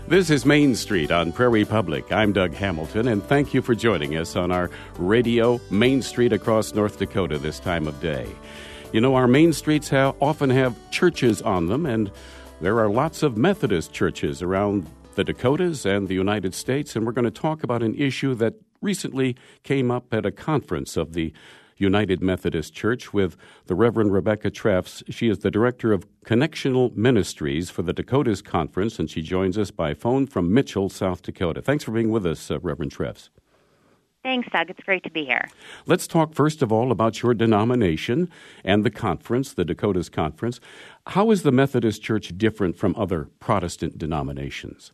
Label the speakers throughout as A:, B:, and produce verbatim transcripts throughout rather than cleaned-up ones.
A: This is Main Street on Prairie Public. I'm Doug Hamilton, and thank you for joining us on our radio Main Street across North Dakota this time of day. You know, our main streets have, often have churches on them, and there are lots of Methodist churches around the Dakotas and the United States, and we're going to talk about an issue that recently came up at a conference of the United Methodist Church with the Reverend Rebecca Treffs. She is the Director of Connectional Ministries for the Dakotas Conference, and she joins us by phone from Mitchell, South Dakota. Thanks for being with us, uh, Reverend Treffs.
B: Thanks, Doug. It's great to be here.
A: Let's talk first of all about your denomination and the conference, the Dakotas Conference. How is the Methodist Church different from other Protestant denominations?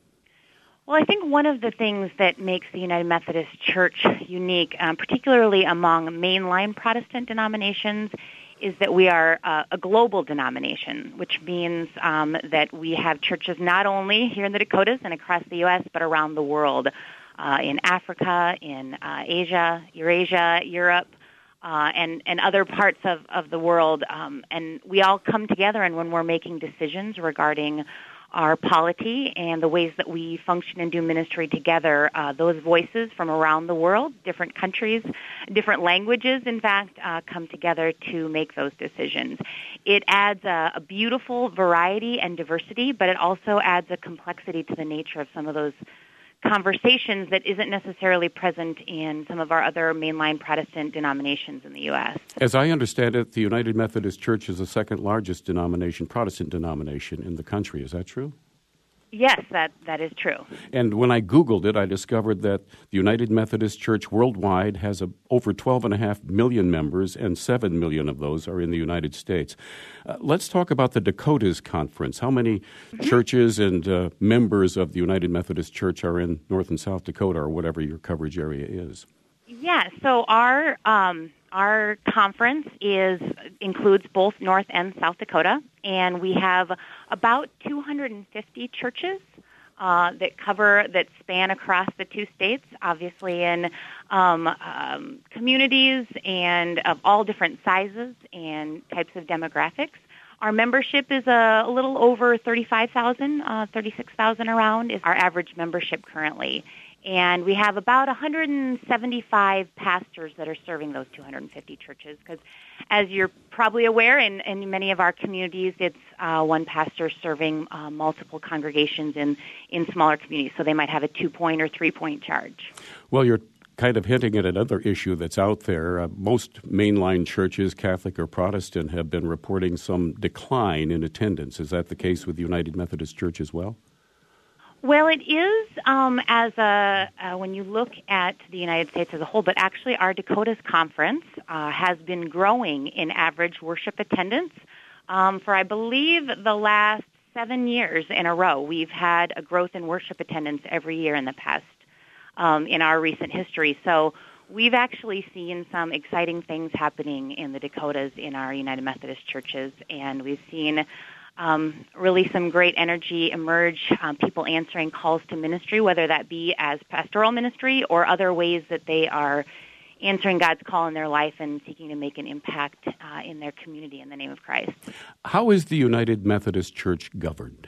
B: Well, I think one of the things that makes the United Methodist Church unique, um, particularly among mainline Protestant denominations, is that we are uh, a global denomination, which means um, that we have churches not only here in the Dakotas and across the U S, but around the world, uh, in Africa, in uh, Asia, Eurasia, Europe, uh, and, and other parts of, of the world. Um, and we all come together, and when we're making decisions regarding our polity and the ways that we function and do ministry together, uh, those voices from around the world, different countries, different languages, in fact, uh, come together to make those decisions. It adds a, a beautiful variety and diversity, but it also adds a complexity to the nature of some of those conversations that isn't necessarily present in some of our other mainline Protestant denominations in the U S.
A: As I understand it, the United Methodist Church is the second largest denomination, Protestant denomination in the country. Is that true?
B: Yes, that, that is true.
A: And when I Googled it, I discovered that the United Methodist Church worldwide has a, over twelve point five million members, and seven million of those are in the United States. Uh, let's talk about the Dakotas Conference. How many mm-hmm. churches and uh, members of the United Methodist Church are in North and South Dakota, or whatever your coverage area is?
B: Yeah, so our um, our conference is includes both North and South Dakota, and we have about two hundred fifty churches uh, that cover that span across the two states. Obviously, in um, um, communities and of all different sizes and types of demographics. Our membership is a, a little over thirty-five thousand, uh, thirty-six thousand around is our average membership currently. And we have about one hundred seventy-five pastors that are serving those two hundred fifty churches because, as you're probably aware, in, in many of our communities, it's uh, one pastor serving uh, multiple congregations in, in smaller communities. So they might have a two-point or three-point charge.
A: Well, you're kind of hinting at another issue that's out there. Uh, most mainline churches, Catholic or Protestant, have been reporting some decline in attendance. Is that the case with the United Methodist Church as well?
B: Well, it is um, as a uh, when you look at the United States as a whole, but actually our Dakotas Conference uh, has been growing in average worship attendance um, for, I believe, the last seven years in a row. We've had a growth in worship attendance every year in the past um, in our recent history. So we've actually seen some exciting things happening in the Dakotas in our United Methodist churches, and we've seen Um, really some great energy emerge, um, people answering calls to ministry, whether that be as pastoral ministry or other ways that they are answering God's call in their life and seeking to make an impact uh, in their community in the name of Christ.
A: How is the United Methodist Church governed?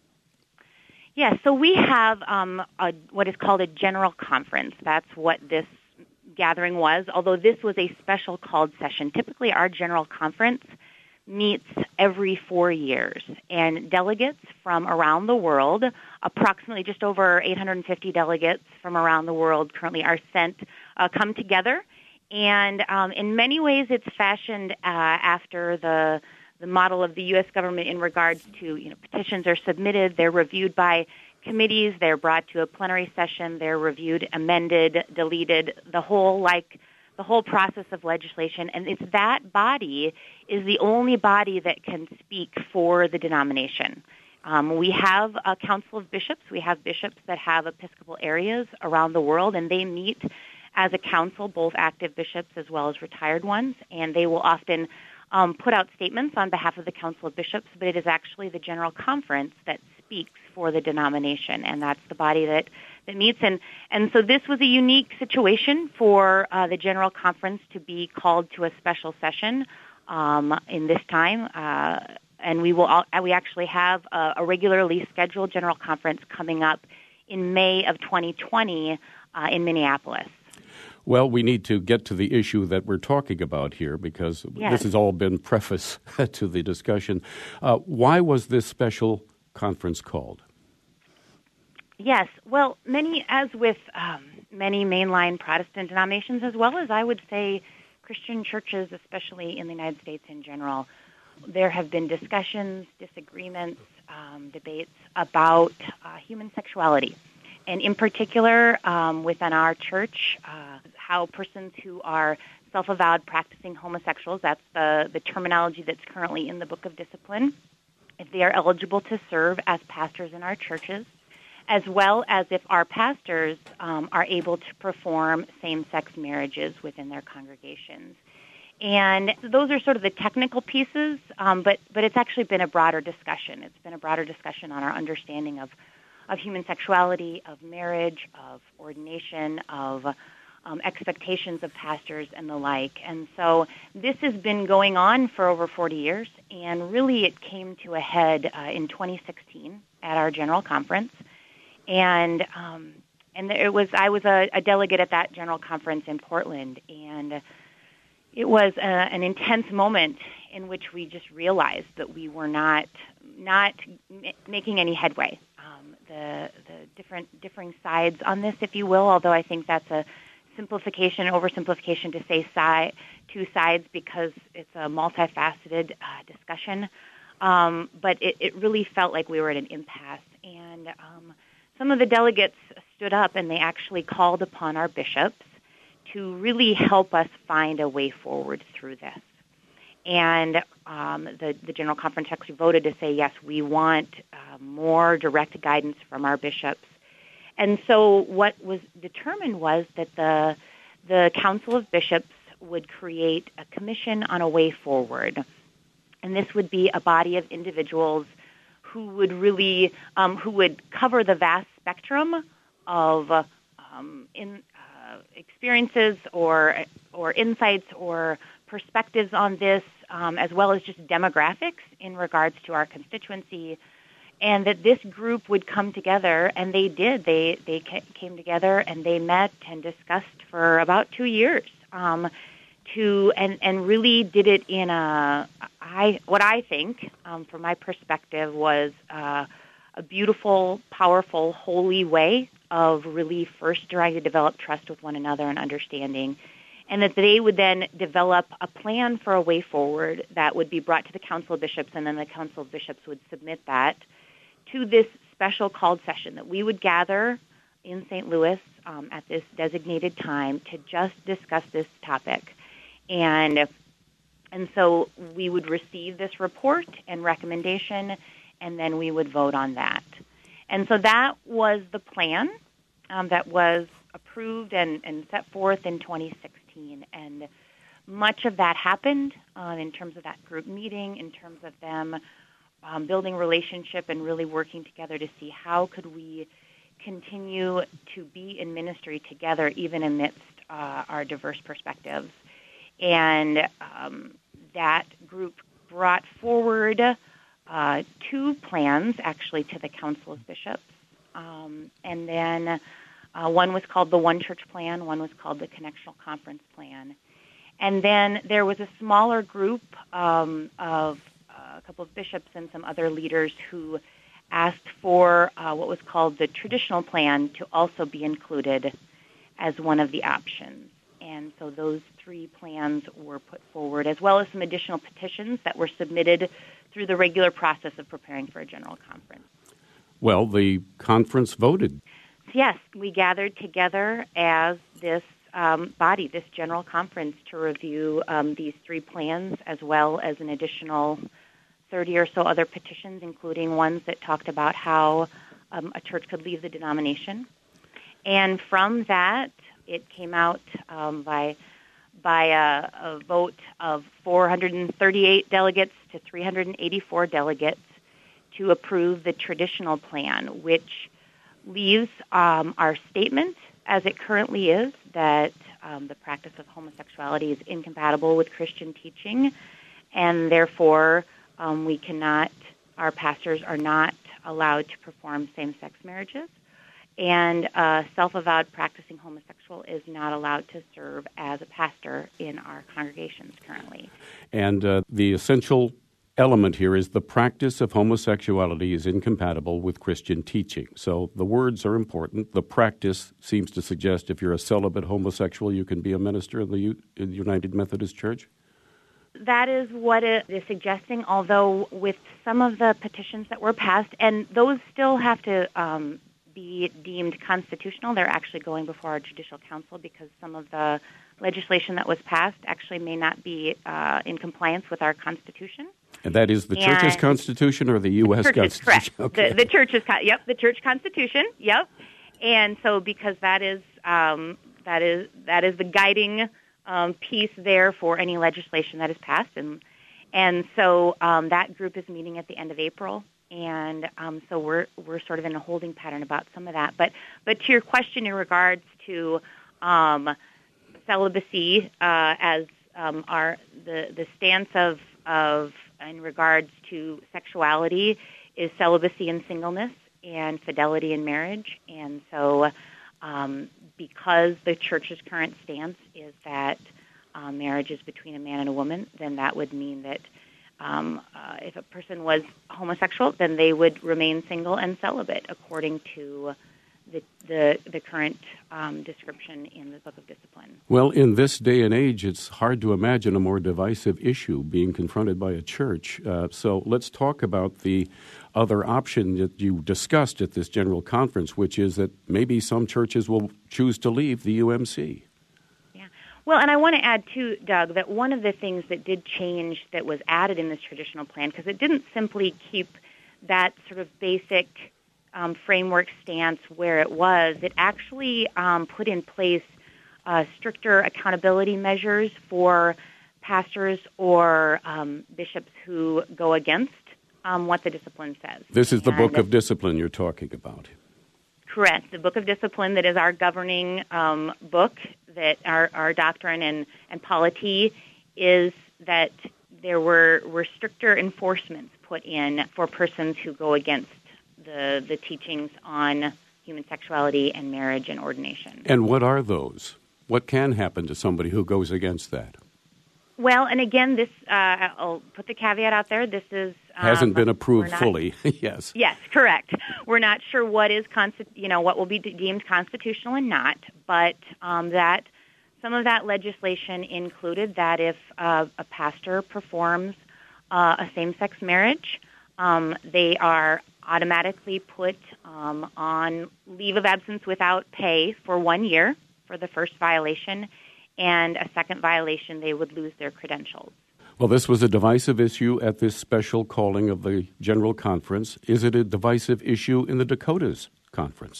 B: Yeah, so we have um, a, what is called a general conference. That's what this gathering was, although this was a special called session. Typically, our general conference meets every four years, and delegates from around the world, approximately just over eight hundred fifty delegates from around the world currently are sent, uh, come together, and um, in many ways it's fashioned uh, after the the model of the U S government in regards to, you know, petitions are submitted, they're reviewed by committees, they're brought to a plenary session, they're reviewed, amended, deleted, the whole like the whole process of legislation, and it's that body is the only body that can speak for the denomination. Um, we have a council of bishops. We have bishops that have episcopal areas around the world, and they meet as a council, both active bishops as well as retired ones, and they will often um, put out statements on behalf of the council of bishops, but it is actually the general conference that speaks for the denomination, and that's the body that, that meets. And, and so this was a unique situation for uh, the general conference to be called to a special session um, in this time. Uh, and we will. All, we actually have a, a regularly scheduled general conference coming up in May of twenty twenty uh, in Minneapolis.
A: Well, we need to get to the issue that we're talking about here because
B: yes.
A: this has all been preface to the discussion. Uh, why was this special conference called?
B: Yes, well, many, as with um, many mainline Protestant denominations, as well as I would say Christian churches, especially in the United States in general, there have been discussions, disagreements, um, debates about uh, human sexuality. And in particular, um, within our church, uh, how persons who are self-avowed practicing homosexuals, that's the, the terminology that's currently in the Book of Discipline, if they are eligible to serve as pastors in our churches, as well as if our pastors um, are able to perform same-sex marriages within their congregations. And those are sort of the technical pieces, um, but, but it's actually been a broader discussion. It's been a broader discussion on our understanding of, of human sexuality, of marriage, of ordination, of um, expectations of pastors and the like. And so this has been going on for over forty years, and really it came to a head uh, in twenty sixteen at our general conference. And um, and it was I was a, a delegate at that general conference in Portland, and it was a, an intense moment in which we just realized that we were not not m- making any headway. Um, the the different differing sides on this, if you will, although I think that's a simplification, oversimplification to say si- two sides because it's a multifaceted uh, discussion. Um, but it, it really felt like we were at an impasse, and um, some of the delegates stood up and they actually called upon our bishops to really help us find a way forward through this. And um, the, the General Conference actually voted to say, yes, we want uh, more direct guidance from our bishops. And so what was determined was that the, the Council of Bishops would create a commission on a way forward. And this would be a body of individuals who would really, um, who would cover the vast spectrum of um, in, uh, experiences or or insights or perspectives on this, um, as well as just demographics in regards to our constituency, and that this group would come together, and they did. They they came together and they met and discussed for about two years. Um, to and, and really did it in a I what I think um, from my perspective was uh, a beautiful, powerful, holy way of really first trying to develop trust with one another and understanding, and that they would then develop a plan for a way forward that would be brought to the Council of Bishops, and then the Council of Bishops would submit that to this special called session that we would gather in Saint Louis um, at this designated time to just discuss this topic. And and so we would receive this report and recommendation, and then we would vote on that. And so that was the plan um, that was approved and, and set forth in twenty sixteen. And much of that happened uh, in terms of that group meeting, in terms of them um, building relationship and really working together to see how could we continue to be in ministry together even amidst uh, our diverse perspectives. And um, that group brought forward uh, two plans, actually, to the Council of Bishops. Um, and then uh, one was called the One Church Plan, one was called the Connectional Conference Plan. And then there was a smaller group um, of uh, a couple of bishops and some other leaders who asked for uh, what was called the Traditional Plan to also be included as one of the options. And so those three plans were put forward, as well as some additional petitions that were submitted through the regular process of preparing for a general conference.
A: Well, the conference voted.
B: Yes, we gathered together as this um, body, this general conference, to review um, these three plans, as well as an additional thirty or so other petitions, including ones that talked about how um, a church could leave the denomination. And from that, it came out um, by by a, a vote of four hundred thirty-eight delegates to three hundred eighty-four delegates to approve the traditional plan, which leaves um, our statement as it currently is, that um, the practice of homosexuality is incompatible with Christian teaching, and therefore Um, we cannot, our pastors are not allowed to perform same-sex marriages, and a self-avowed practicing homosexual is not allowed to serve as a pastor in our congregations currently.
A: And uh, the essential element here is the practice of homosexuality is incompatible with Christian teaching. So the words are important. The practice seems to suggest if you're a celibate homosexual, you can be a minister in the, U- in the United Methodist Church?
B: That is what it is suggesting, although with some of the petitions that were passed, and those still have to um, be deemed constitutional. They're actually going before our judicial council because some of the legislation that was passed actually may not be uh, in compliance with our Constitution.
A: And that is the church's
B: And
A: Constitution or the U S
B: church's,
A: Constitution?
B: Correct.
A: Okay.
B: The, the church's, yep, the church Constitution, yep. And so because that is um, that is that is the guiding um, piece there for any legislation that is passed, and and so um, that group is meeting at the end of April. And um, so we're we're sort of in a holding pattern about some of that. But but to your question in regards to um, celibacy uh, as um, our the the stance of of in regards to sexuality is celibacy and singleness and fidelity in marriage. And so um, because the church's current stance is that uh, marriage is between a man and a woman, then that would mean that Um, uh, if a person was homosexual, then they would remain single and celibate according to the the, the current um, description in the Book of Discipline.
A: Well, in this day and age, it's hard to imagine a more divisive issue being confronted by a church. Uh, so let's talk about the other option that you discussed at this general conference, which is that maybe some churches will choose to leave the U M C.
B: Well, and I want to add, too, Doug, that one of the things that did change that was added in this traditional plan, because it didn't simply keep that sort of basic um, framework stance where it was, it actually um, put in place uh, stricter accountability measures for pastors or um, bishops who go against um, what the discipline says.
A: This is the
B: and
A: Book of Discipline you're talking about.
B: Correct. The Book of Discipline that is our governing um, book, that our, our doctrine and, and polity is that there were, were stricter enforcements put in for persons who go against the, the teachings on human sexuality and marriage and ordination.
A: And what are those? What can happen to somebody who goes against that?
B: Well, and again, this uh, I'll put the caveat out there. This is um,
A: hasn't been approved
B: not,
A: fully. Yes.
B: Yes, correct. We're not sure what is consti- you know what will be deemed constitutional and not, but um, that some of that legislation included that if uh, a pastor performs uh, a same-sex marriage, um, they are automatically put um, on leave of absence without pay for one year for the first violation. And a second violation, they would lose their credentials.
A: Well, this was a divisive issue at this special calling of the General Conference. Is it a divisive issue in the Dakotas Conference?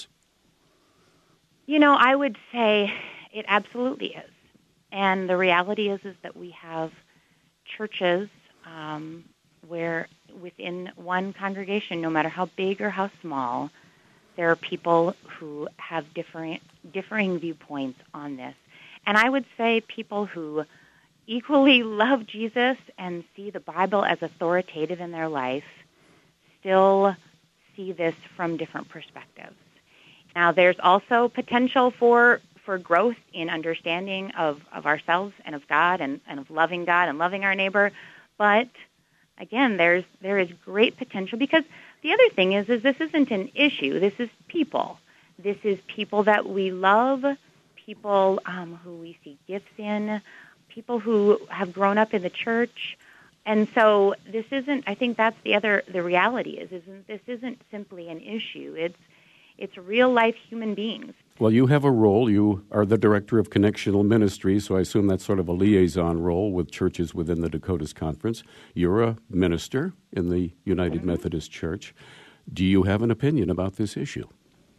B: You know, I would say it absolutely is. And the reality is, is that we have churches um, where within one congregation, no matter how big or how small, there are people who have different, differing viewpoints on this. And I would say people who equally love Jesus and see the Bible as authoritative in their life still see this from different perspectives. Now, there's also potential for, for growth in understanding of, of ourselves and of God and, and of loving God and loving our neighbor. But, again, there's there is great potential because the other thing is, is this isn't an issue. This is people. This is people that we love, people um, who we see gifts in, people who have grown up in the church. And so this isn't, I think that's the other, the reality is, isn't this isn't simply an issue. It's it's real-life human beings.
A: Well, you have a role. You are the director of Connectional Ministry, so I assume that's sort of a liaison role with churches within the Dakotas Conference. You're a minister in the United mm-hmm. Methodist Church. Do you have an opinion about this issue?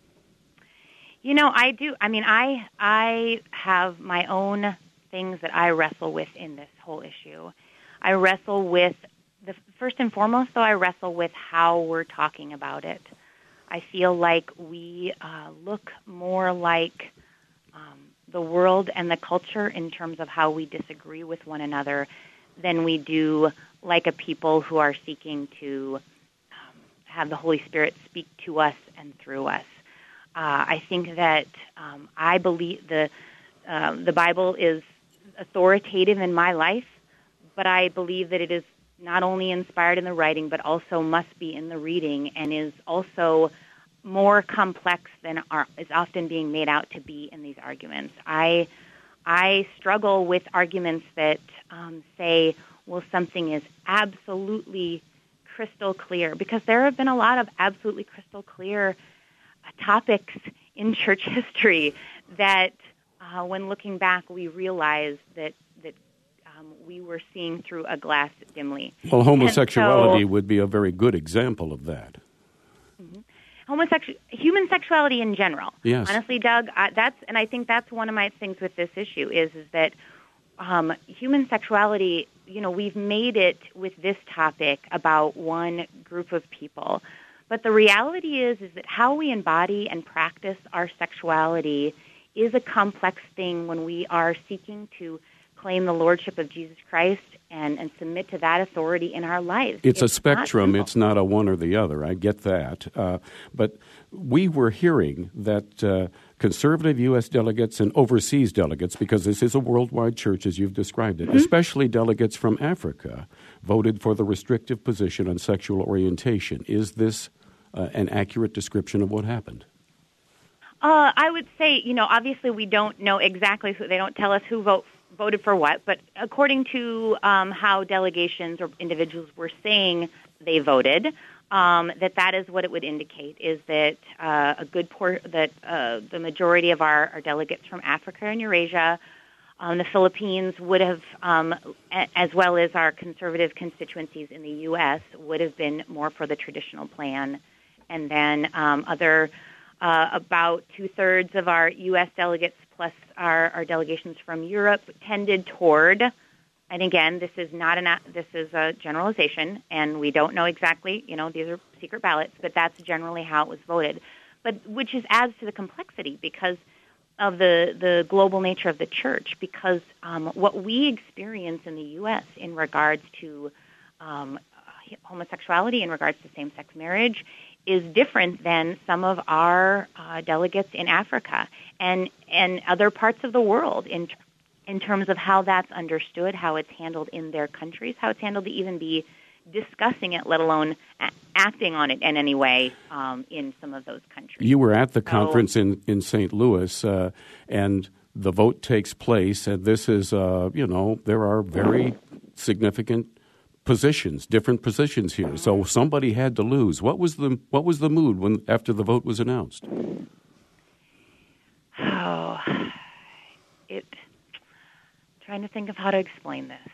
B: You know, I do. I mean, I I have my own things that I wrestle with in this whole issue. I wrestle with, the first and foremost, though, I wrestle with how we're talking about it. I feel like we uh, look more like um, the world and the culture in terms of how we disagree with one another than we do like a people who are seeking to um, have the Holy Spirit speak to us and through us. Uh, I think that um, I believe the uh, the Bible is authoritative in my life, but I believe that it is not only inspired in the writing, but also must be in the reading, and is also more complex than are, is often being made out to be in these arguments. I I struggle with arguments that um, say, well, something is absolutely crystal clear, because there have been a lot of absolutely crystal clear uh, topics in church history that, uh, when looking back, we realize that that um, we were seeing through a glass dimly.
A: Well, homosexuality
B: so,
A: would be a very good example of that.
B: Mm-hmm. Homosexual, human sexuality in general.
A: Yes.
B: Honestly, Doug, I, that's and I think that's one of my things with this issue is is that um, human sexuality. You know, we've made it with this topic about one group of people, but the reality is is that how we embody and practice our sexuality is a complex thing when we are seeking to claim the lordship of Jesus Christ and, and submit to that authority in our lives.
A: It's, it's a spectrum.
B: Not
A: it's not a one or the other. I get that. Uh, but we were hearing that uh, conservative U S delegates and overseas delegates, because this is a worldwide church as you've described it, mm-hmm. especially delegates from Africa, voted for the restrictive position on sexual orientation. Is this uh, an accurate description of what happened?
B: Uh, I would say, you know, obviously we don't know exactly who, they don't tell us who vote, voted for what, but according to um, how delegations or individuals were saying they voted, um, that that is what it would indicate, is that uh, a good por- that uh, the majority of our, our delegates from Africa and Eurasia, um, the Philippines would have, um, a- as well as our conservative constituencies in the U S, would have been more for the traditional plan, and then um, other Uh, about two-thirds of our U S delegates plus our, our delegations from Europe tended toward, and again, this is not an this is a generalization, and we don't know exactly. You know, these are secret ballots, but that's generally how it was voted. But which is adds to the complexity because of the the global nature of the church. Because um, what we experience in the U S in regards to um, homosexuality, in regards to same-sex marriage, is different than some of our uh, delegates in Africa and and other parts of the world in in terms of how that's understood, how it's handled in their countries, how it's handled to even be discussing it, let alone a- acting on it in any way um, in some of those countries.
A: You were at the
B: so,
A: conference in, in Saint Louis, uh, and the vote takes place, and this is, uh, you know, there are very significant positions, different positions here. So somebody had to lose. What was the what was the mood when after the vote was announced?
B: Oh, it. Trying to think of how to explain this.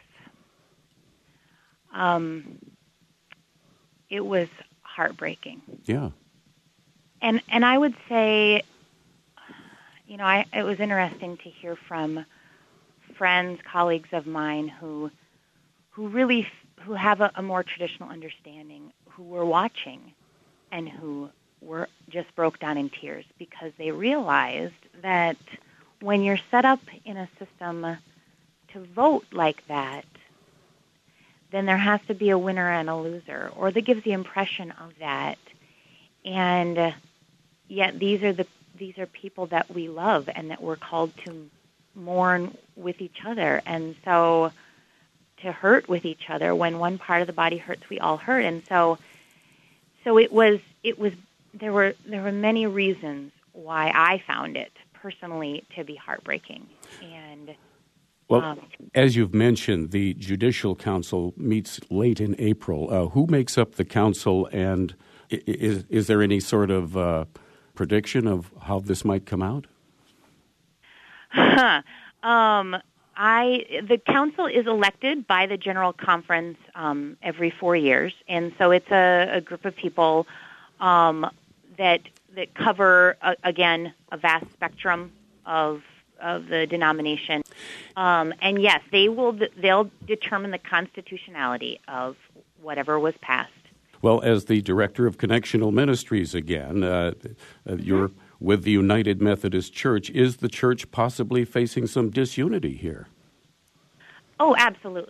B: Um, it was heartbreaking.
A: Yeah.
B: And and I would say, you know, I, it was interesting to hear from friends, colleagues of mine who who really. who have a, a more traditional understanding, who were watching and who were just broke down in tears because they realized that when you're set up in a system to vote like that, then there has to be a winner and a loser, or that gives the impression of that. And yet these are the these are people that we love and that we're called to mourn with each other. And so to hurt with each other. When one part of the body hurts, we all hurt. And so, so it was. It was. There were there were many reasons why I found it personally to be heartbreaking. And
A: well,
B: um,
A: as you've mentioned, the Judicial Council meets late in April. Uh, who makes up the council, and is is there any sort of uh, prediction of how this might come out?
B: um. I the council is elected by the General Conference um, every four years, and so it's a, a group of people um, that that cover uh, again a vast spectrum of of the denomination. Um, and yes, they will they'll determine the constitutionality of whatever was passed.
A: Well, as the director of Connectional Ministries, again, uh, uh, you're. with the United Methodist Church. Is the church possibly facing some disunity here?
B: Oh, absolutely.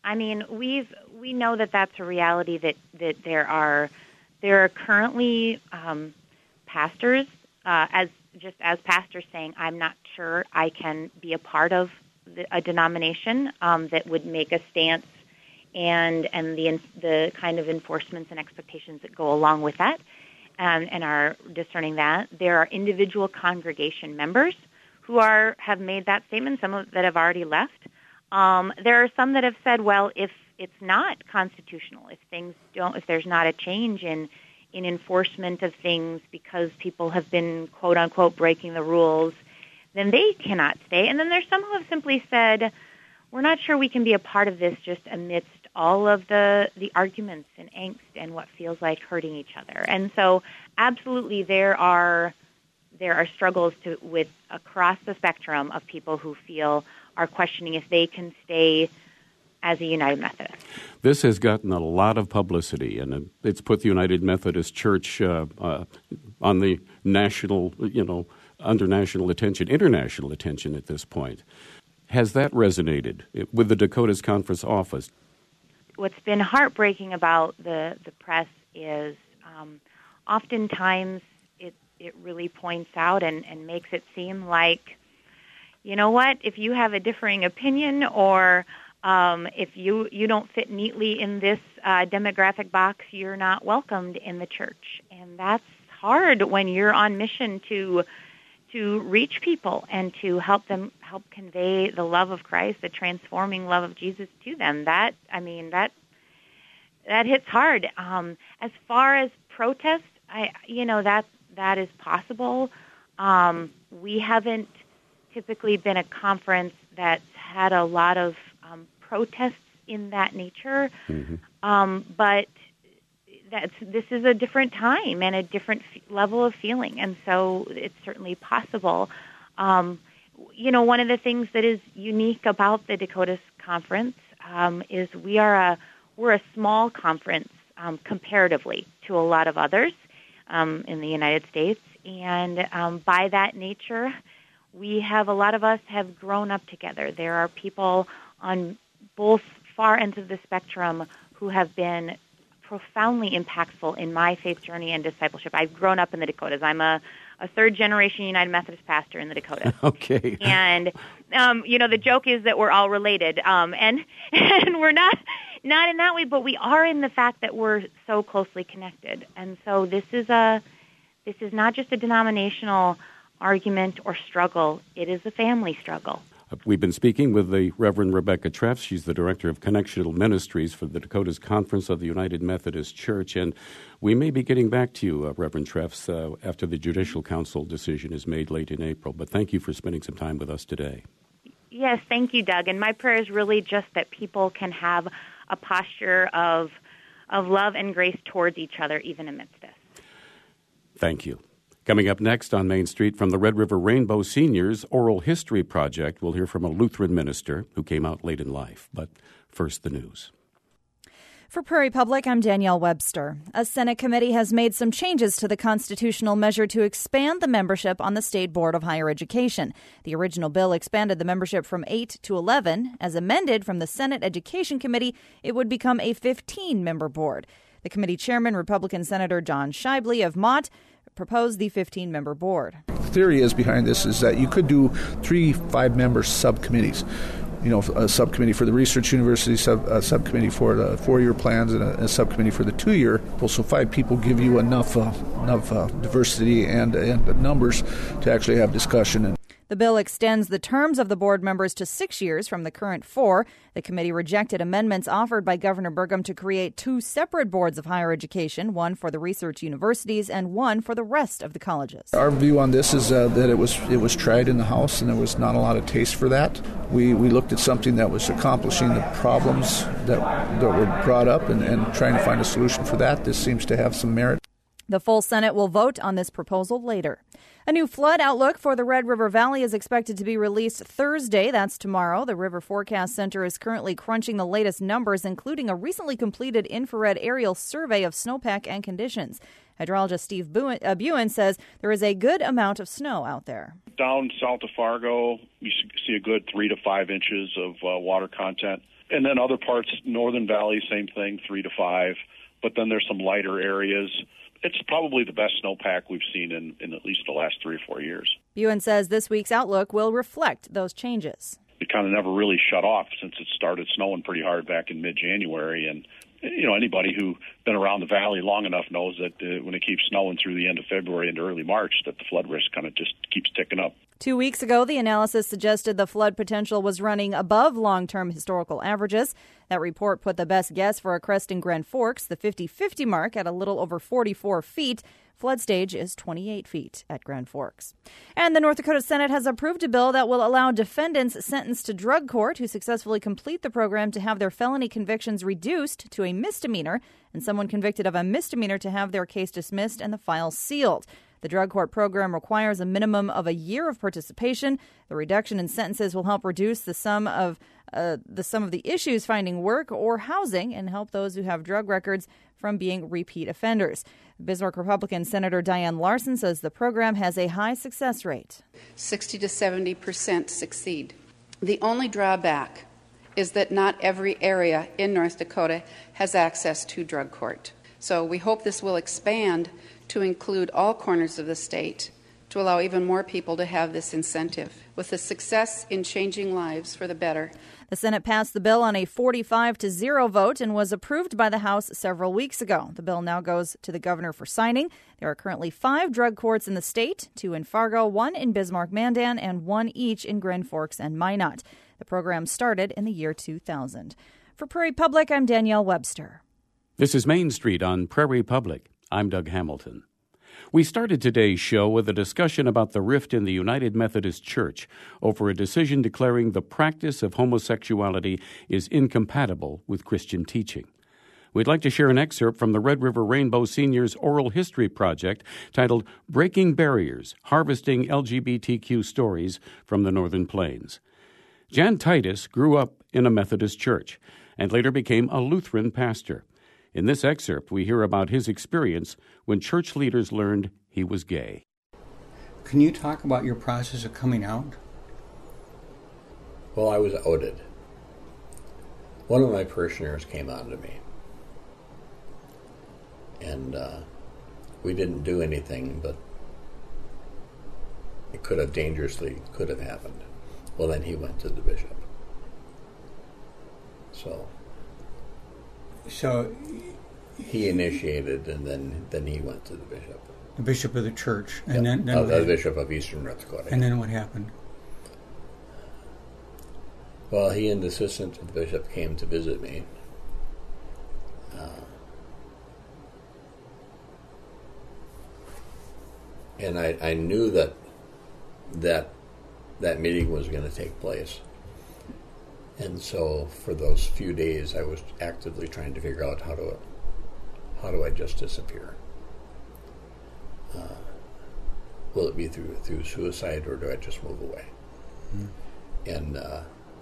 B: I mean, we've we know that that's a reality. That, that there are there are currently um, pastors uh, as just as pastors saying, I'm not sure I can be a part of the, a denomination um, that would make a stance and and the the kind of enforcements and expectations that go along with that, and, and are discerning that. There are individual congregation members who are have made that statement, some of, that have already left. Um, there are some that have said, well, if it's not constitutional, if things don't, if there's not a change in in enforcement of things because people have been, quote unquote, breaking the rules, then they cannot stay. And then there's some who have simply said, we're not sure we can be a part of this just amidst all of the, the arguments and angst and what feels like hurting each other. And so absolutely there are there are struggles to with across the spectrum of people who feel are questioning if they can stay as a United Methodist.
A: This has gotten a lot of publicity, and it's put the United Methodist Church uh, uh, on the national, you know, under national attention, international attention at this point. Has that resonated with the Dakotas Conference office?
B: What's been heartbreaking about the, the press is um, oftentimes it it really points out and, and makes it seem like, you know what, if you have a differing opinion or um, if you, you don't fit neatly in this uh, demographic box, you're not welcomed in the church. And that's hard when you're on mission to to reach people and to help them help convey the love of Christ, the transforming love of Jesus to them. That, I mean, that that hits hard. Um, as far as protest, I, you know, that that is possible. Um, we haven't typically been a conference that's had a lot of um, protests in that nature, mm-hmm. um, but that's this is a different time and a different f- level of feeling, and so it's certainly possible. Um, you know, one of the things that is unique about the Dakotas Conference um, is we are a we're a small conference um, comparatively to a lot of others um, in the United States, and um, by that nature, we have a lot of us have grown up together. There are people on both far ends of the spectrum who have been profoundly impactful in my faith journey and discipleship. I've grown up in the Dakotas. I'm a, a third-generation United Methodist pastor in the Dakotas.
A: Okay.
B: And, um, you know, the joke is that we're all related, um, and and we're not not in that way, but we are in the fact that we're so closely connected. And so this is a this is not just a denominational argument or struggle. It is a family struggle.
A: We've been speaking with the Reverend Rebecca Treffs. She's the Director of Connectional Ministries for the Dakotas Conference of the United Methodist Church. And we may be getting back to you, uh, Reverend Treffs, uh, after the Judicial Council decision is made late in April. But thank you for spending some time with us today.
B: Yes, thank you, Doug. And my prayer is really just that people can have a posture of of love and grace towards each other, even amidst this.
A: Thank you. Coming up next on Main Street from the Red River Rainbow Seniors Oral History Project, we'll hear from a Lutheran minister who came out late in life. But first, the news.
C: For Prairie Public, I'm Danielle Webster. A Senate committee has made some changes to the constitutional measure to expand the membership on the State Board of Higher Education. The original bill expanded the membership from eight to eleven. As amended from the Senate Education Committee, it would become a fifteen-member board. The committee chairman, Republican Senator John Shibley of Mott, proposed the fifteen-member board.
D: The theory is behind this is that you could do three five-member subcommittees. You know, a subcommittee for the research university, sub, a subcommittee for the four-year plans, and a, a subcommittee for the two-year. Well, so five people give you enough uh, enough uh, diversity and, and numbers to actually have discussion. And
C: the bill extends the terms of the board members to six years from the current four. The committee rejected amendments offered by Governor Burgum to create two separate boards of higher education, one for the research universities and one for the rest of the colleges.
D: Our view on this is uh, that it was it was tried in the House and there was not a lot of taste for that. We we looked at something that was accomplishing the problems that, that were brought up and, and trying to find a solution for that. This seems to have some merit.
C: The full Senate will vote on this proposal later. A new flood outlook for the Red River Valley is expected to be released Thursday. That's tomorrow. The River Forecast Center is currently crunching the latest numbers, including a recently completed infrared aerial survey of snowpack and conditions. Hydrologist Steve Buin says there is a good amount of snow out there.
E: Down south of Fargo, you see a good three to five inches of uh, water content. And then other parts, Northern Valley, same thing, three to five. But then there's some lighter areas. It's probably the best snowpack we've seen in, in at least the last three or four years.
C: Buen says this week's outlook will reflect those changes.
E: It kind of never really shut off since it started snowing pretty hard back in mid-January. And, you know, anybody who's been around the valley long enough knows that uh, when it keeps snowing through the end of February into early March, that the flood risk kind of just keeps ticking up.
C: Two weeks ago, the analysis suggested the flood potential was running above long-term historical averages. That report put the best guess for a crest in Grand Forks, the fifty-fifty mark, at a little over forty-four feet. Flood stage is twenty-eight feet at Grand Forks. And the North Dakota Senate has approved a bill that will allow defendants sentenced to drug court who successfully complete the program to have their felony convictions reduced to a misdemeanor, and someone convicted of a misdemeanor to have their case dismissed and the file sealed. The drug court program requires a minimum of a year of participation. The reduction in sentences will help reduce the sum of uh, the sum of the issues finding work or housing and help those who have drug records from being repeat offenders. Bismarck Republican Senator Diane Larson says the program has a high success rate.
F: sixty to seventy percent succeed. The only drawback is that not every area in North Dakota has access to drug court. So we hope this will expand to include all corners of the state to allow even more people to have this incentive. With the success in changing lives for the better.
C: The Senate passed the bill on a forty-five to zero vote and was approved by the House several weeks ago. The bill now goes to the governor for signing. There are currently five drug courts in the state, two in Fargo, one in Bismarck-Mandan, and one each in Grand Forks and Minot. The program started in the year two thousand. For Prairie Public, I'm Danielle Webster.
A: This is Main Street on Prairie Public. I'm Doug Hamilton. We started today's show with a discussion about the rift in the United Methodist Church over a decision declaring the practice of homosexuality is incompatible with Christian teaching. We'd like to share an excerpt from the Red River Rainbow Seniors Oral History Project titled Breaking Barriers, Harvesting L G B T Q Stories from the Northern Plains. Jan Titus grew up in a Methodist church and later became a Lutheran pastor. In this excerpt, we hear about his experience when church leaders learned he was gay.
G: Can you talk about your process of coming out?
H: Well, I was outed. One of my parishioners came on to me. And uh, we didn't do anything, but it could have dangerously could have happened. Well, then he went to the bishop. So...
G: So
H: he initiated, and then, then he went to the bishop.
G: The bishop of the church, and
H: yep.
G: then, then
H: uh, the bishop of Eastern North Dakota.
G: And then what happened?
H: Well, he and the assistant to the bishop came to visit me. Uh, and I, I knew that that that meeting was going to take place. And so for those few days, I was actively trying to figure out how to how do I just disappear? Uh, will it be through through suicide, or do I just move away? Mm-hmm. And uh,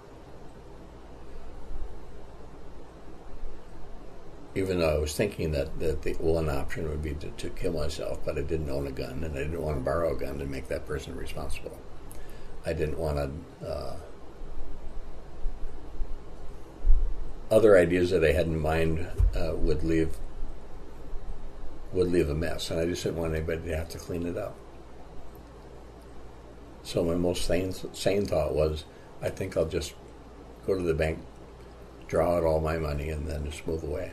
H: even though I was thinking that, that the one option would be to, to kill myself, but I didn't own a gun, and I didn't want to borrow a gun to make that person responsible. I didn't want to... Uh, other ideas that I had in mind uh, would leave would leave a mess, and I just didn't want anybody to have to clean it up. So my most sane, sane thought was, I think I'll just go to the bank, draw out all my money, and then just move away.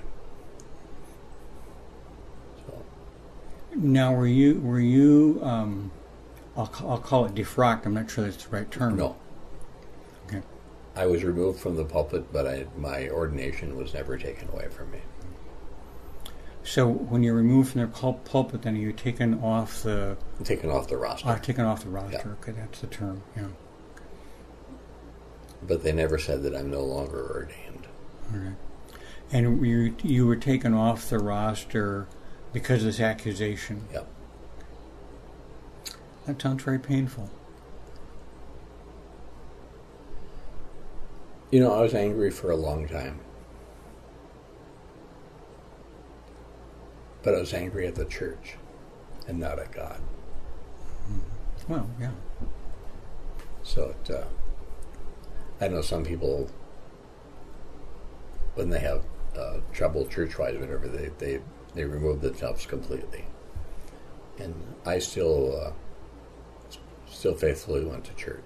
H: So.
G: Now, were you were you? Um, I'll I'll call it defrocked. I'm not sure that's the right term.
H: No.
G: Okay.
H: I was removed from the pulpit, but I, my ordination was never taken away from me.
G: So when you're removed from the pulpit, then you're taken off the...
H: Taken off the roster.
G: Uh, taken off the roster.
H: Yeah.
G: Okay, that's the term, yeah.
H: But they never said that I'm no longer ordained.
G: All right. And you, you were taken off the roster because of this accusation?
H: Yep.
G: That sounds very painful.
H: You know, I was angry for a long time. But I was angry at the church and not at God.
G: Well, yeah.
H: So it, uh, I know some people when they have uh, trouble church-wise, whatever, they, they, they remove themselves completely. And I still uh, still faithfully went to church.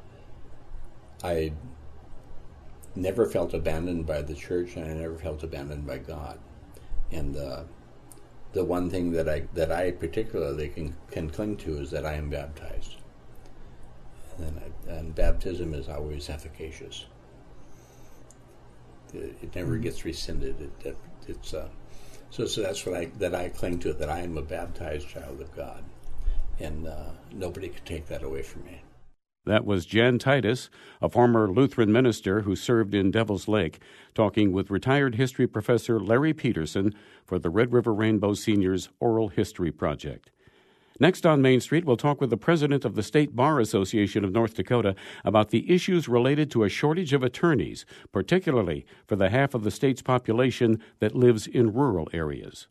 H: I never felt abandoned by the church, and I never felt abandoned by God. And uh, the one thing that I that I particularly can, can cling to is that I am baptized. And, I, and baptism is always efficacious. It, it never gets rescinded. It, it, it's uh, so so that's what I that I cling to, that I am a baptized child of God, and uh, nobody could take that away from me.
A: That was Jan Titus, a former Lutheran minister who served in Devil's Lake, talking with retired history professor Larry Peterson for the Red River Rainbow Seniors Oral History Project. Next on Main Street, we'll talk with the president of the State Bar Association of North Dakota about the issues related to a shortage of attorneys, particularly for the half of the state's population that lives in rural areas.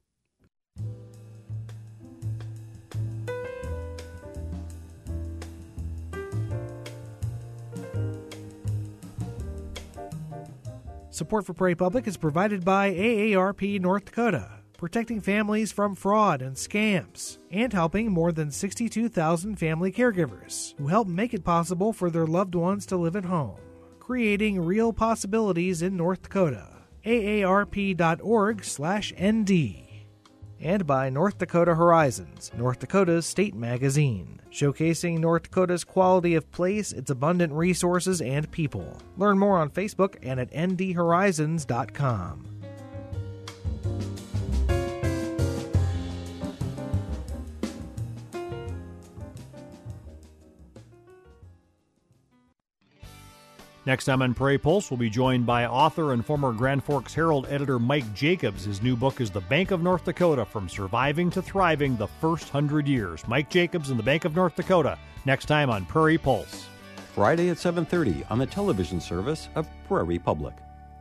I: Support for Prairie Public is provided by A A R P North Dakota, protecting families from fraud and scams, and helping more than sixty-two thousand family caregivers who help make it possible for their loved ones to live at home, creating real possibilities in North Dakota. A A R P dot org slash N D. And by North Dakota Horizons, North Dakota's state magazine, showcasing North Dakota's quality of place, its abundant resources, and people. Learn more on Facebook and at N D horizons dot com.
J: Next time on Prairie Pulse, we'll be joined by author and former Grand Forks Herald editor Mike Jacobs. His new book is The Bank of North Dakota, From Surviving to Thriving, the First Hundred Years. Mike Jacobs and the Bank of North Dakota, next time on Prairie Pulse.
K: Friday at seven thirty on the television service of Prairie Public.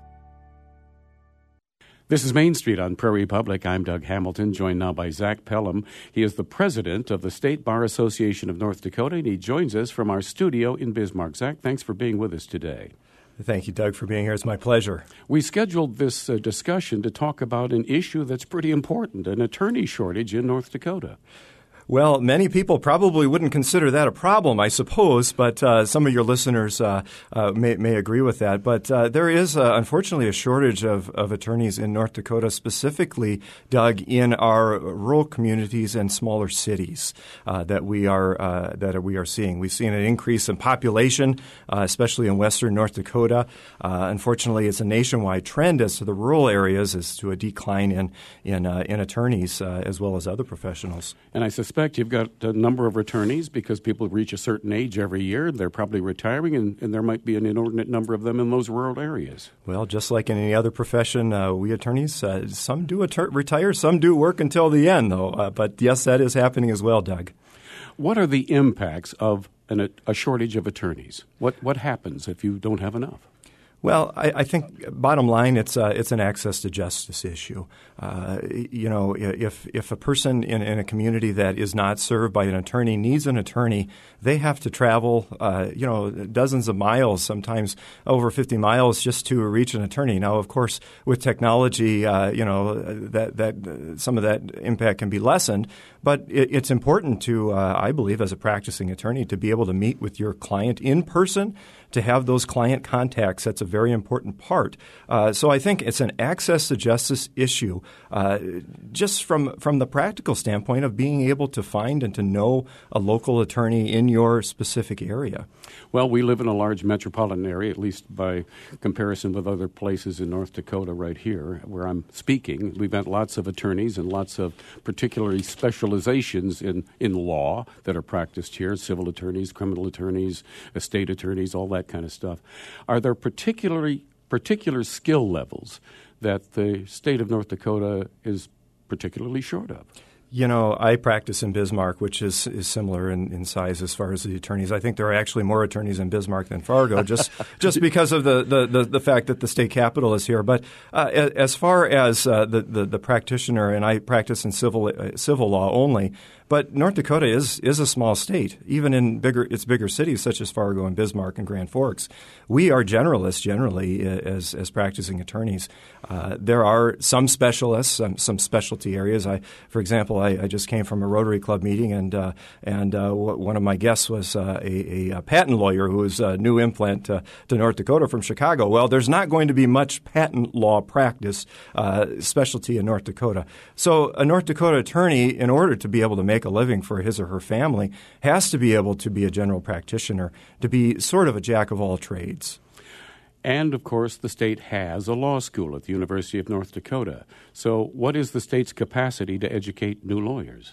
A: This is Main Street on Prairie Public. I'm Doug Hamilton, joined now by Zach Pelham. He is the president of the State Bar Association of North Dakota, and he joins us from our studio in Bismarck. Zach, thanks for being with us today.
L: Thank you, Doug, for being here. It's my pleasure.
A: We scheduled this uh, discussion to talk about an issue that's pretty important, an attorney shortage in North Dakota.
L: Well, many people probably wouldn't consider that a problem, I suppose, but uh, some of your listeners uh, uh, may, may agree with that. But uh, there is, uh, unfortunately, a shortage of, of attorneys in North Dakota, specifically, Doug, in our rural communities and smaller cities uh, that we are uh, that we are seeing. We've seen an increase in population, uh, especially in western North Dakota. Uh, unfortunately, it's a nationwide trend as to the rural areas, as to a decline in in, uh, in attorneys uh, as well as other professionals.
A: And I suspect you've got a number of attorneys because people reach a certain age every year. They're probably retiring, and, and there might be an inordinate number of them in those rural areas.
L: Well, just like in any other profession, uh, we attorneys, uh, some do atter- retire, some do work until the end, though. Uh, but yes, that is happening as well, Doug.
A: What are the impacts of an, a shortage of attorneys? What, what happens if you don't have enough?
L: Well, I, I think bottom line, it's uh, it's an access to justice issue. Uh, you know, if if a person in, in a community that is not served by an attorney needs an attorney, they have to travel, uh, you know, dozens of miles, sometimes over fifty miles, just to reach an attorney. Now, of course, with technology, uh, you know, that that some of that impact can be lessened. But it, it's important to, uh, I believe, as a practicing attorney, to be able to meet with your client in person, to have those client contacts. That's a very important part. Uh, so I think it's an access to justice issue, uh, just from from the practical standpoint of being able to find and to know a local attorney in your specific area.
A: Well, we live in a large metropolitan area, at least by comparison with other places in North Dakota right here where I'm speaking. We've got lots of attorneys and lots of particularly specializations in, in law that are practiced here, civil attorneys, criminal attorneys, estate attorneys, all that kind of stuff. Are there particularly particular skill levels that the state of North Dakota is particularly short of?
L: You know, I practice in Bismarck, which is, is similar in, in size as far as the attorneys. I think there are actually more attorneys in Bismarck than Fargo, just just because of the, the, the, the fact that the state capital is here. But uh, as far as uh, the, the, the practitioner, and I practice in civil uh, civil law only, But North Dakota is is a small state. Even in bigger its bigger cities such as Fargo and Bismarck and Grand Forks, we are generalists generally as as practicing attorneys. Uh, there are some specialists, some, some specialty areas. I, for example, I, I just came from a Rotary Club meeting, and uh, and uh, w- one of my guests was uh, a, a patent lawyer who was a new implant uh, to North Dakota from Chicago. Well, there's not going to be much patent law practice uh, specialty in North Dakota. So a North Dakota attorney, in order to be able to make a living for his or her family, has to be able to be a general practitioner, to be sort of a jack of all trades.
A: And, of course, the state has a law school at the University of North Dakota. So what is the state's capacity to educate new lawyers?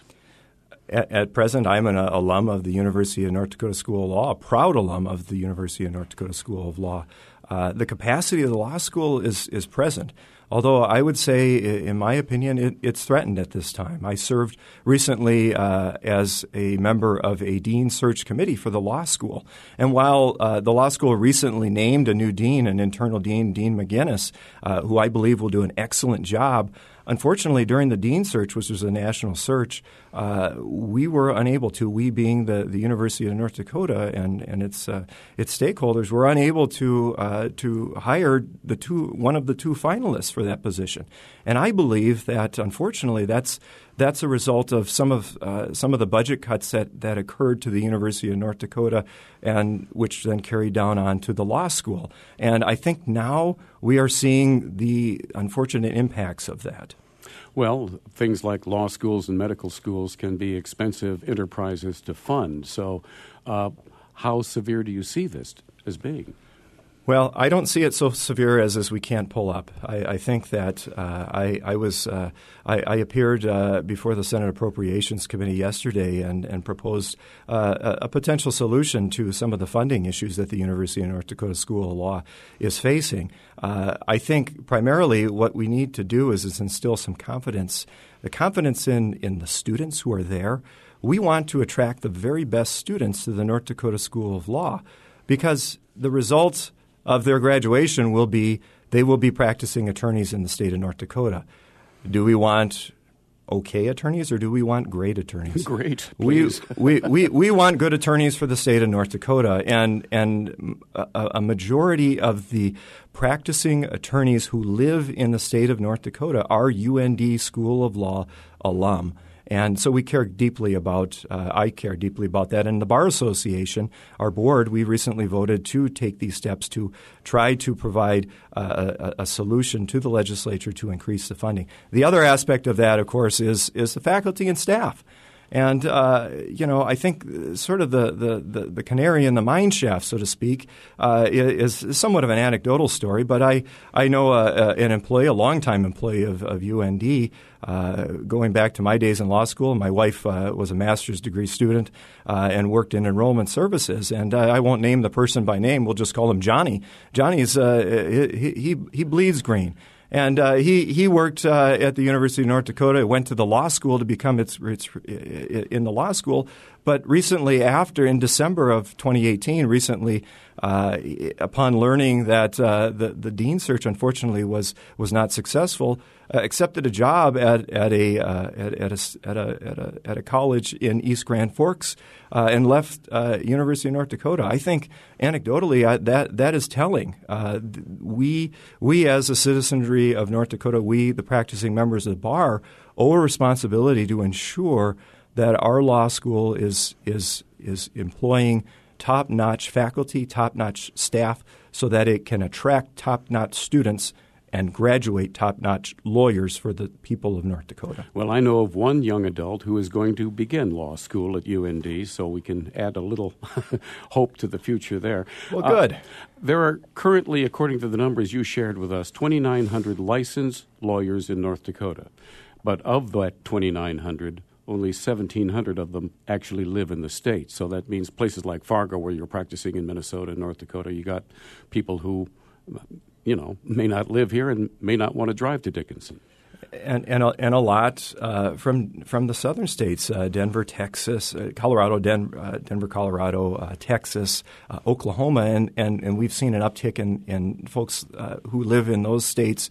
L: At, at present, I'm an uh, alum of the University of North Dakota School of Law, a proud alum of the University of North Dakota School of Law. Uh, the capacity of the law school is, is present, although I would say, in my opinion, it, it's threatened at this time. I served recently uh, as a member of a dean search committee for the law school. And while uh, the law school recently named a new dean, an internal dean, Dean McGinnis, uh, who I believe will do an excellent job, unfortunately, during the dean search, which was a national search, uh, we were unable to, we being the, the University of North Dakota and, and its uh, its stakeholders, were unable to uh, to hire the two one of the two finalists for that position. And I believe that, unfortunately, that's that's a result of some of uh, some of the budget cuts that, that occurred to the University of North Dakota, and which then carried down on to the law school. And I think now we are seeing the unfortunate impacts of that.
A: Well, things like law schools and medical schools can be expensive enterprises to fund. So uh, how severe do you see this as being?
L: Well, I don't see it so severe as as we can't pull up. I, I think that uh, I, I was uh, I, I appeared uh, before the Senate Appropriations Committee yesterday and and proposed uh, a, a potential solution to some of the funding issues that the University of North Dakota School of Law is facing. Uh, I think primarily what we need to do is, is instill some confidence, the confidence in in the students who are there. We want to attract the very best students to the North Dakota School of Law because the results of their graduation will be they will be practicing attorneys in the state of North Dakota. Do we want okay attorneys or do we want great attorneys?
A: Great,
L: please. We, we, we, we want good attorneys for the state of North Dakota, and, and a, a majority of the practicing attorneys who live in the state of North Dakota are U N D School of Law alum. And so we care deeply about uh, – I care deeply about that. And the Bar Association, our board, we recently voted to take these steps to try to provide uh, a, a solution to the legislature to increase the funding. The other aspect of that, of course, is is the faculty and staff. And, uh, you know, I think sort of the, the, the, the canary in the mine shaft, so to speak, uh, is, is somewhat of an anecdotal story. But I, I know uh, an employee, a longtime employee of, of U N D, uh, going back to my days in law school. My wife uh, was a master's degree student uh, and worked in enrollment services. And uh, I won't name the person by name. We'll just call him Johnny. Johnny's uh, he, he, he bleeds green. And uh, he he worked uh, at the University of North Dakota, went to the law school to become its, its in the law school. But recently, after in December of twenty eighteen, recently, uh, upon learning that uh, the the dean search unfortunately was was not successful, uh, accepted a job at at a uh, at, at a at a at a at a college in East Grand Forks uh, and left uh, University of North Dakota. I think anecdotally I, that that is telling. Uh, we we as a citizenry of North Dakota, we the practicing members of the bar, owe a responsibility to ensure that our law school is is is employing top-notch faculty, top-notch staff, so that it can attract top-notch students and graduate top-notch lawyers for the people of North Dakota.
A: Well, I know of one young adult who is going to begin law school at U N D, so we can add a little hope to the future there.
L: Well, good.
A: Uh, there are currently, according to the numbers you shared with us, twenty-nine hundred licensed lawyers in North Dakota. But of that twenty-nine hundred, only seventeen hundred of them actually live in the state. So that means places like Fargo, where you're practicing in Minnesota and North Dakota, you got people who, you know, may not live here and may not want to drive to Dickinson.
L: And and a, and a lot uh, from from the southern states, uh, Denver, Texas, uh, Colorado, Den, uh, Denver, Colorado, uh, Texas, uh, Oklahoma, and, and, and we've seen an uptick in, in folks uh, who live in those states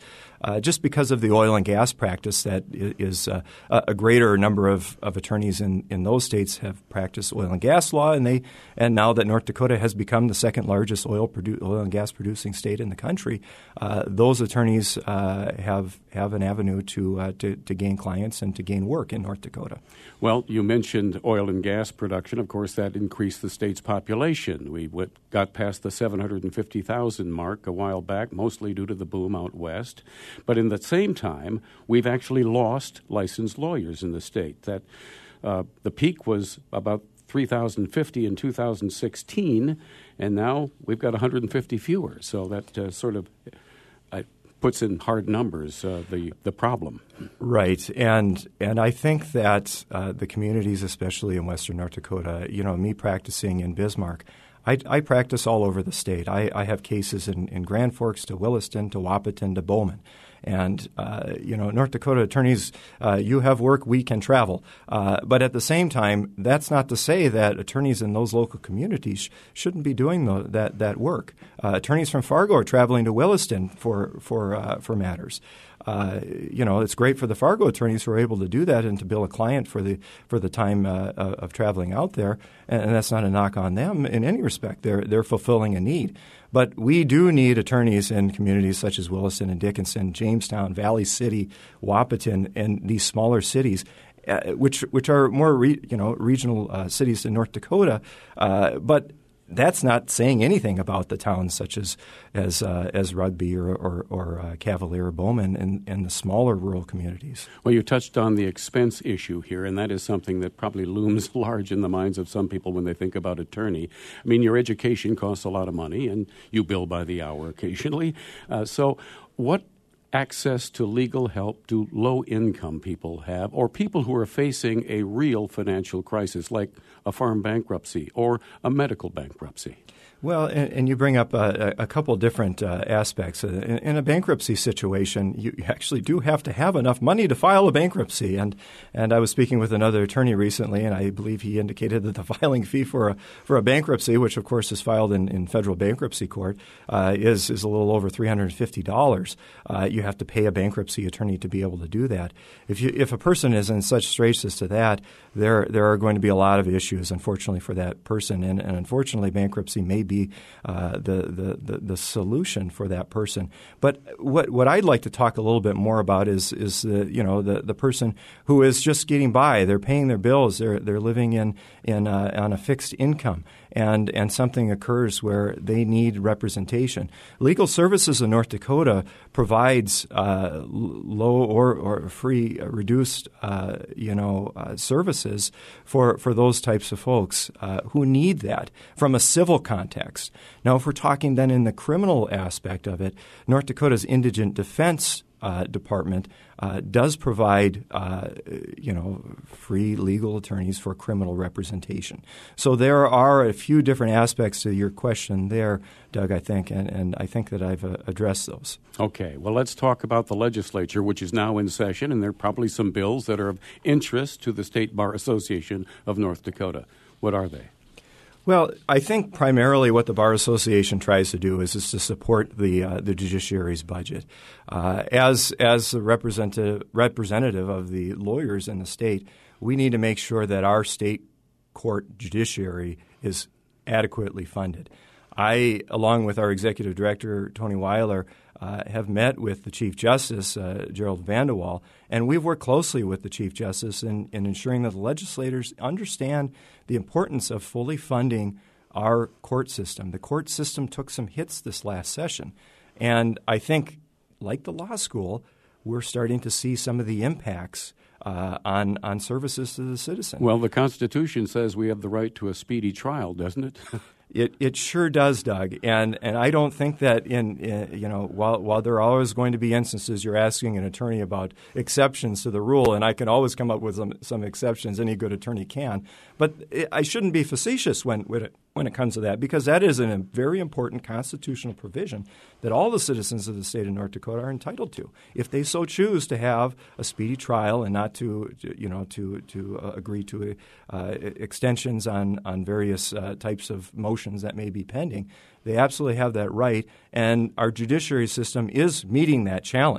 L: uh, just because of the oil and gas practice that is uh, a greater number of, of attorneys in, in those states have practiced oil and gas law, and they and now that North Dakota has become the second largest oil produ- oil and gas producing state in the country, uh, those attorneys uh, have have an avenue to, uh, to to gain clients and to gain work in North Dakota.
A: Well, you mentioned oil and gas production. Of course, that increased the state's population. We went, got past the seven hundred fifty thousand mark a while back, mostly due to the boom out west. But in the same time, we've actually lost licensed lawyers in the state. That uh, the peak was about three thousand fifty in two thousand sixteen, and now we've got one hundred fifty fewer. So that uh, sort of uh, puts in hard numbers uh, the the problem.
L: Right, and and I think that uh, the communities, especially in Western North Dakota, you know, me practicing in Bismarck, I, I practice all over the state. I, I have cases in, in Grand Forks to Williston to Wahpeton to Bowman. And, uh, you know, North Dakota attorneys, uh, you have work, we can travel. Uh, but at the same time, that's not to say that attorneys in those local communities sh- shouldn't be doing the, that that work. Uh, attorneys from Fargo are traveling to Williston for for uh, for matters. Uh, you know, it's great for the Fargo attorneys who are able to do that and to bill a client for the for the time uh, of traveling out there, and, and that's not a knock on them in any respect. They're they're fulfilling a need. But we do need attorneys in communities such as Williston and Dickinson, Jamestown, Valley City, Wahpeton, and these smaller cities, uh, which which are more re, you know regional uh, cities in North Dakota, uh, but. That's not saying anything about the towns such as as uh, as Rugby or or, or uh, Cavalier or Bowman and, and the smaller rural communities.
A: Well, you touched on the expense issue here, and that is something that probably looms large in the minds of some people when they think about attorney. I mean, your education costs a lot of money, and you bill by the hour occasionally. Uh, so what access to legal help do low-income people have, or people who are facing a real financial crisis like a farm bankruptcy or a medical bankruptcy?
L: Well, and, and you bring up a, a couple different uh, aspects. In, in a bankruptcy situation, you actually do have to have enough money to file a bankruptcy. And and I was speaking with another attorney recently, and I believe he indicated that the filing fee for a for a bankruptcy, which of course is filed in, in federal bankruptcy court, uh, is is a little over three hundred fifty dollars. Uh, you have to pay a bankruptcy attorney to be able to do that. If you if a person is in such straits as to that, there there are going to be a lot of issues, unfortunately, for that person. And, and unfortunately, bankruptcy may be uh, the, the, the, the solution for that person. But what what I'd like to talk a little bit more about is is the you know the, the person who is just getting by. They're paying their bills. They're they're living in in uh, on a fixed income, and and something occurs where they need representation. Legal Services in North Dakota provides uh, low or or free uh, reduced uh, you know uh, services for for those types of folks uh, who need that from a civil context. Now, if we're talking then in the criminal aspect of it, North Dakota's Indigent Defense uh, Department uh, does provide, uh, you know, free legal attorneys for criminal representation. So there are a few different aspects to your question there, Doug, I think, and, and I think that I've uh, addressed those.
A: Okay. Well, let's talk about the legislature, which is now in session, and there are probably some bills that are of interest to the State Bar Association of North Dakota. What are they?
L: Well, I think primarily what the Bar Association tries to do is, is to support the uh, the judiciary's budget. Uh, as as a representative representative of the lawyers in the state, we need to make sure that our state court judiciary is adequately funded. I, along with our executive director, Tony Weiler, uh, have met with the Chief Justice, uh, Gerald Vandewall, and we've worked closely with the Chief Justice in, in ensuring that the legislators understand the importance of fully funding our court system. The court system took some hits this last session, and I think, like the law school, we're starting to see some of the impacts Uh, on on services to the citizen.
A: Well, the Constitution says we have the right to a speedy trial, doesn't it?
L: It it sure does, Doug, and and I don't think that in, in you know while while there are always going to be instances you're asking an attorney about exceptions to the rule, and I can always come up with some some exceptions. Any good attorney can, but it, I shouldn't be facetious when when it, when it comes to that, because that is a very important constitutional provision that all the citizens of the state of North Dakota are entitled to, if they so choose to have a speedy trial and not to, to you know to to uh, agree to uh, extensions on on various uh, types of motions that may be pending. They absolutely have that right, and our judiciary system is meeting that challenge.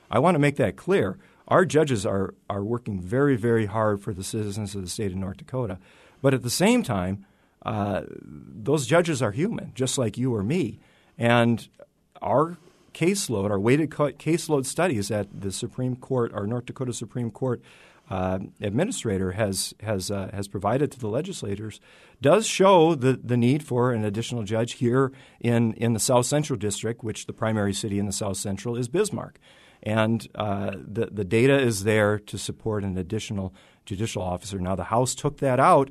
L: I want to make that clear. Our judges are, are working very, very hard for the citizens of the state of North Dakota. But at the same time, uh, those judges are human, just like you or me. And our caseload, our weighted caseload studies that the Supreme Court, our North Dakota Supreme Court uh, administrator has has uh, has provided to the legislators, does show the, the need for an additional judge here in, in the South Central District, which the primary city in the South Central is Bismarck. And uh, the, the data is there to support an additional judicial officer. Now, the House took that out.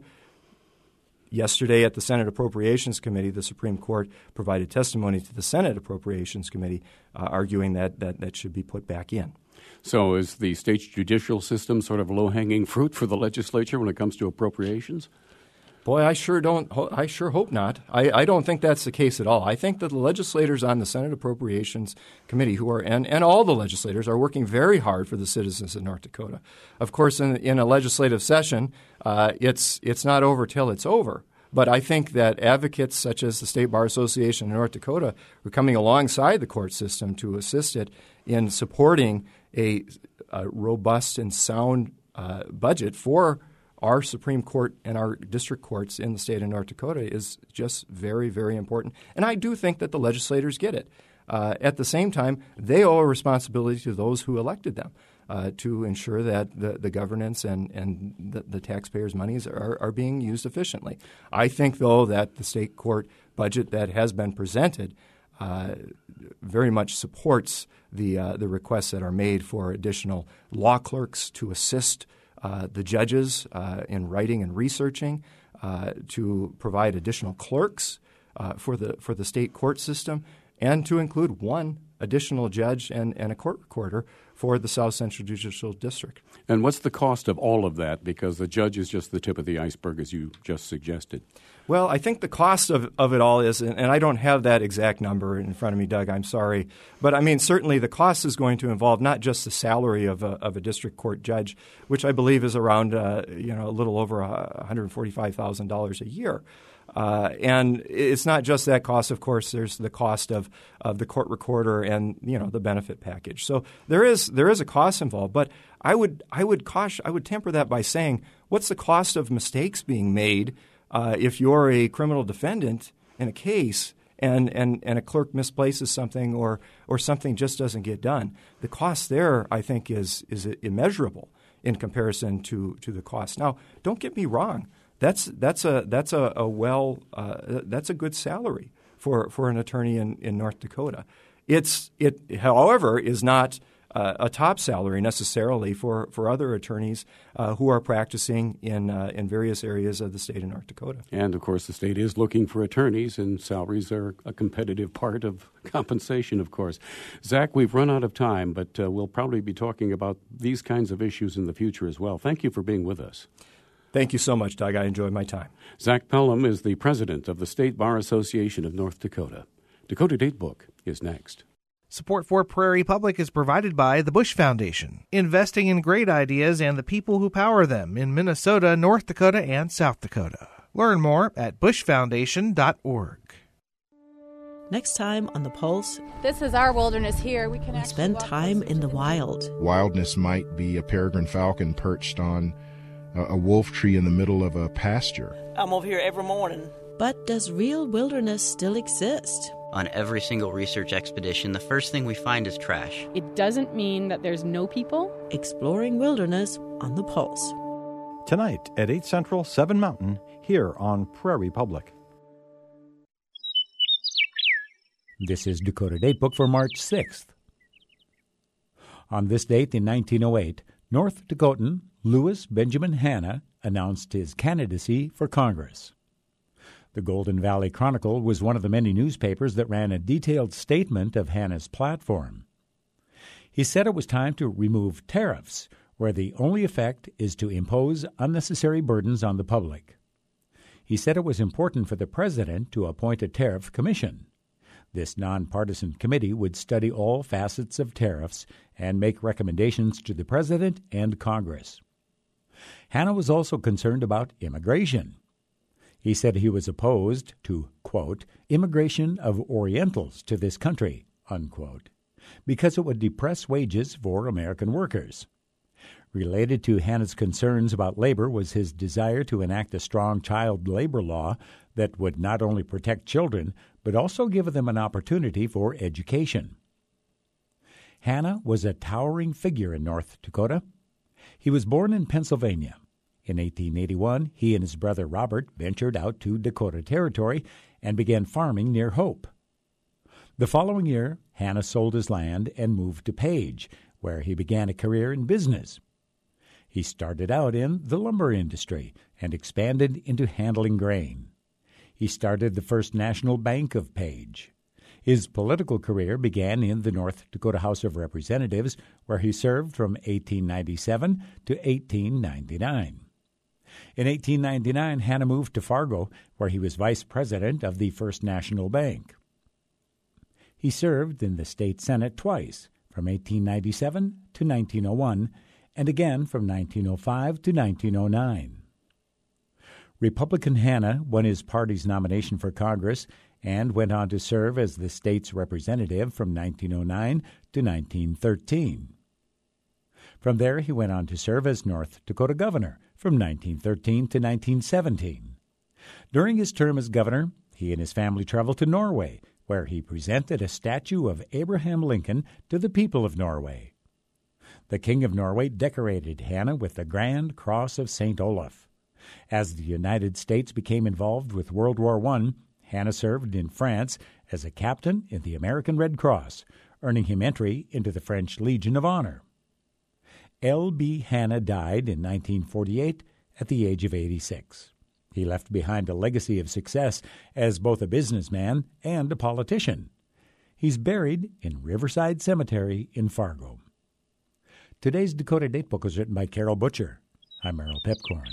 L: Yesterday at the Senate Appropriations Committee, the Supreme Court provided testimony to the Senate Appropriations Committee uh, arguing that, that that should be put back in.
A: So is the state's judicial system sort of low-hanging fruit for the legislature when it comes to appropriations?
L: Boy, I sure don't. I sure hope not. I, I don't think that's the case at all. I think that the legislators on the Senate Appropriations Committee, who are and, and all the legislators, are working very hard for the citizens of North Dakota. Of course, in, in a legislative session, uh, it's it's not over till it's over. But I think that advocates such as the State Bar Association in North Dakota are coming alongside the court system to assist it in supporting a, a robust and sound uh, budget for our Supreme Court and our district courts in the state of North Dakota is just very, very important. And I do think that the legislators get it. Uh, at the same time, they owe a responsibility to those who elected them uh, to ensure that the, the governance and, and the, the taxpayers' monies are, are being used efficiently. I think, though, that the state court budget that has been presented uh, very much supports the, uh, the requests that are made for additional law clerks to assist Uh, the judges uh, in writing and researching, uh, to provide additional clerks uh, for the for the state court system, and to include one additional judge and, and a court recorder for the South Central Judicial District.
A: And what's the cost of all of that? Because the judge is just the tip of the iceberg, as you just suggested.
L: Well, I think the cost of, of it all is, and I don't have that exact number in front of me, Doug, I'm sorry. But, I mean, certainly the cost is going to involve not just the salary of a, of a district court judge, which I believe is around, uh, you know, a little over one hundred forty-five thousand dollars a year. Uh, and it's not just that cost, of course. There's the cost of, of the court recorder and, you know, the benefit package. So there is there is a cost involved. But I would I would caution I would temper that by saying, what's the cost of mistakes being made uh, if you're a criminal defendant in a case and, and, and a clerk misplaces something or or something just doesn't get done? The cost there, I think, is is immeasurable in comparison to, to the cost. Now, don't get me wrong. That's that's a that's a, a well uh, that's a good salary for, for an attorney in, in North Dakota. It's it, however, is not uh, a top salary necessarily for, for other attorneys uh, who are practicing in uh, in various areas of the state of North Dakota.
A: And of course, the state is looking for attorneys, and salaries are a competitive part of compensation. Of course, Zach, we've run out of time, but uh, we'll probably be talking about these kinds of issues in the future as well. Thank you for being with us.
L: Thank you so much, Doug. I enjoyed my time.
A: Zach Pelham is the president of the State Bar Association of North Dakota. Dakota Datebook is next.
I: Support for Prairie Public is provided by the Bush Foundation, investing in great ideas and the people who power them in Minnesota, North Dakota, and South Dakota. Learn more at bush foundation dot org.
M: Next time on The Pulse,
N: this is our wilderness here. We can
M: we spend time in the wild.
O: Wildness might be a peregrine falcon perched on a wolf tree in the middle of a pasture.
P: I'm over here every morning.
M: But does real wilderness still exist?
Q: On every single research expedition, the first thing we find is trash.
N: It doesn't mean that there's no people.
M: Exploring wilderness on The Pulse.
J: Tonight at eight Central, seven Mountain, here on Prairie Public.
R: This is Dakota Datebook for March sixth. On this date in nineteen oh eight, North Dakotan Louis Benjamin Hanna announced his candidacy for Congress. The Golden Valley Chronicle was one of the many newspapers that ran a detailed statement of Hanna's platform. He said it was time to remove tariffs, where the only effect is to impose unnecessary burdens on the public. He said it was important for the president to appoint a tariff commission. This nonpartisan committee would study all facets of tariffs and make recommendations to the president and Congress. Hanna was also concerned about immigration. He said he was opposed to, quote, immigration of Orientals to this country, unquote. because it would depress wages for American workers. Related to Hanna's concerns about labor was his desire to enact a strong child labor law that would not only protect children, but also give them an opportunity for education. Hanna was a towering figure in North Dakota. He was born in Pennsylvania. In eighteen eighty-one, he and his brother Robert ventured out to Dakota Territory and began farming near Hope. The following year, Hanna sold his land and moved to Page, where he began a career in business. He started out in the lumber industry and expanded into handling grain. He started the First National Bank of Page. His political career began in the North Dakota House of Representatives, where he served from eighteen ninety-seven to eighteen ninety-nine. In eighteen ninety-nine, Hanna moved to Fargo, where he was vice president of the First National Bank. He served in the state Senate twice, from eighteen ninety-seven to nineteen oh one, and again from nineteen oh five to nineteen oh nine. Republican Hanna won his party's nomination for Congress and went on to serve as the state's representative from nineteen oh nine to nineteen thirteen. From there, he went on to serve as North Dakota governor from nineteen thirteen to nineteen seventeen. During his term as governor, he and his family traveled to Norway, where he presented a statue of Abraham Lincoln to the people of Norway. The King of Norway decorated Hanna with the Grand Cross of Saint Olaf. As the United States became involved with World War One, Hanna served in France as a captain in the American Red Cross, earning him entry into the French Legion of Honor. L B Hanna died in nineteen forty-eight at the age of eighty-six. He left behind a legacy of success as both a businessman and a politician. He's buried in Riverside Cemetery in Fargo. Today's Dakota Datebook was written by Carol Butcher. I'm Merrill Pepcorn.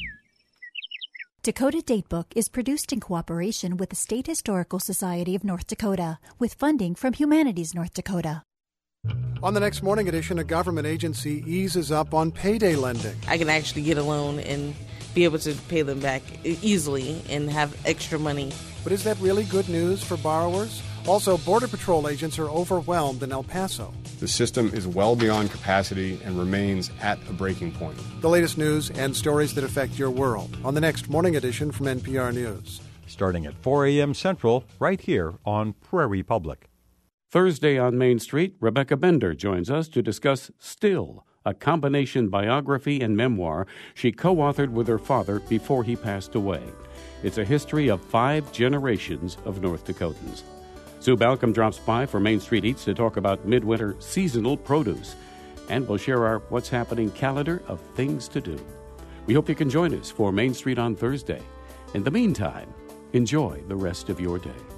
P: Dakota Datebook is produced in cooperation with the State Historical Society of North Dakota, with funding from Humanities North Dakota.
S: On the next morning edition, a government agency eases up on payday lending.
T: I can actually get a loan and be able to pay them back easily and have extra money.
S: But is that really good news for borrowers? Also, Border Patrol agents are overwhelmed in El Paso.
U: The system is well beyond capacity and remains at a breaking point.
S: The latest news and stories that affect your world on the next morning edition from N P R News.
K: Starting at four a.m. Central, right here on Prairie Public.
A: Thursday on Main Street, Rebecca Bender joins us to discuss Still, a combination biography and memoir she co-authored with her father before he passed away. It's a history of five generations of North Dakotans. Sue Balcom drops by for Main Street Eats to talk about midwinter seasonal produce. And we'll share our What's Happening calendar of things to do. We hope you can join us for Main Street on Thursday. In the meantime, enjoy the rest of your day.